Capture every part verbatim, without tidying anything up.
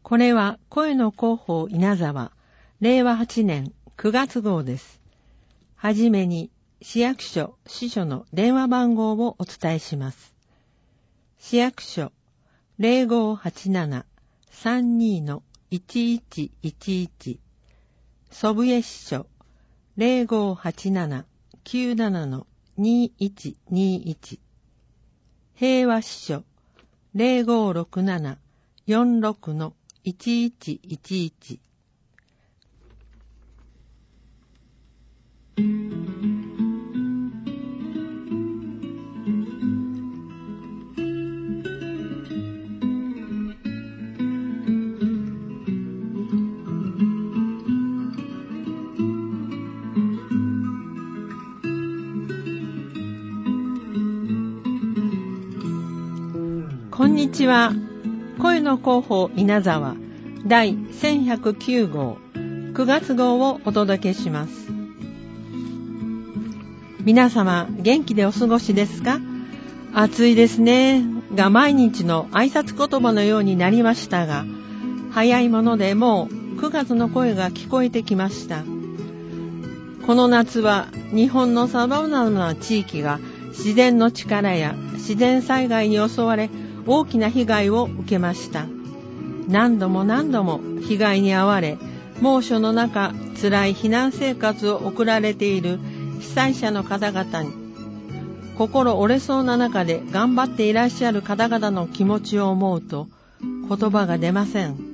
これは声の広報稲沢、れいわはちねんくがつ号です。はじめに市役所、支所の電話番号をお伝えします。市役所 ゼロごはちなな さんに いちいちいちいち、祖父江支所 ゼロごはちなな きゅうなな にいちにいち、平和支所 ゼロごろくなな よんろく いちいちいちいち。こんにちは。声の広報稲沢第せんひゃくきゅう号くがつ号をお届けします。皆様元気でお過ごしですか？暑いですねが毎日の挨拶言葉のようになりましたが、早いものでもうくがつの声が聞こえてきました。この夏は日本のさまざまな地域が自然の力や自然災害に襲われ大きな被害を受けました。何度も何度も被害に遭われ、猛暑の中辛い避難生活を送られている被災者の方々に、心折れそうな中で頑張っていらっしゃる方々の気持ちを思うと言葉が出ません。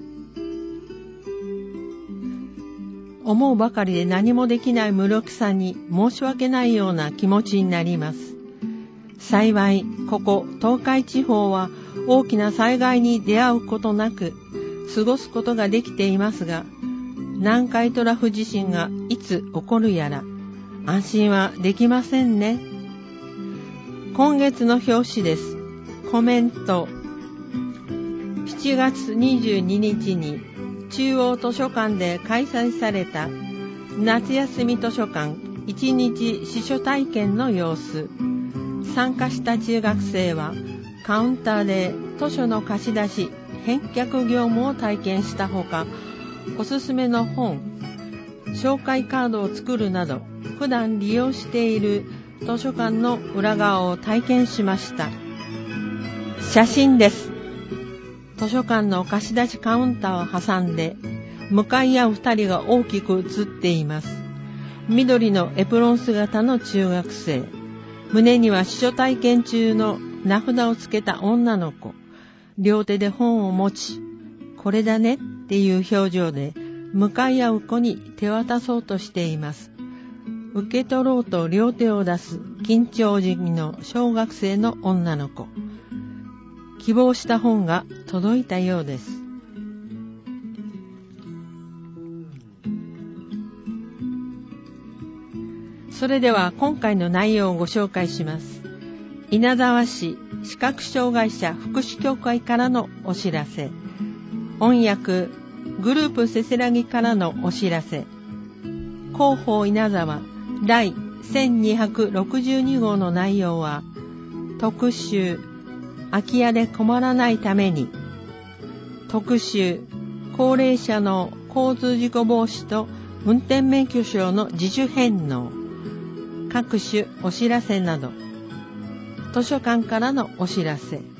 思うばかりで何もできない無力さに申し訳ないような気持ちになります。幸いここ東海地方は大きな災害に出会うことなく過ごすことができていますが、南海トラフ地震がいつ起こるやら安心はできませんね。今月の表紙です。コメント。しちがつにじゅうににちに中央図書館で開催された夏休み図書館いちにち司書体験の様子。参加した中学生はカウンターで図書の貸し出し、返却業務を体験したほか、おすすめの本、紹介カードを作るなど、普段利用している図書館の裏側を体験しました。写真です。図書館の貸し出しカウンターを挟んで、向かい合う二人が大きく写っています。緑のエプロン姿の中学生。胸には司書体験中の名札をつけた女の子。両手で本を持ち、これだねっていう表情で向かい合う子に手渡そうとしています。受け取ろうと両手を出す緊張気味の小学生の女の子。希望した本が届いたようです。それでは今回の内容をご紹介します。稲沢市視覚障害者福祉協会からのお知らせ。音訳グループせせらぎからのお知らせ。広報稲沢第せんにひゃくろくじゅうに号の内容は、特集空き家で困らないために、特集高齢者の交通事故防止と運転免許証の自主返納、各種お知らせなど、図書館からのお知らせ。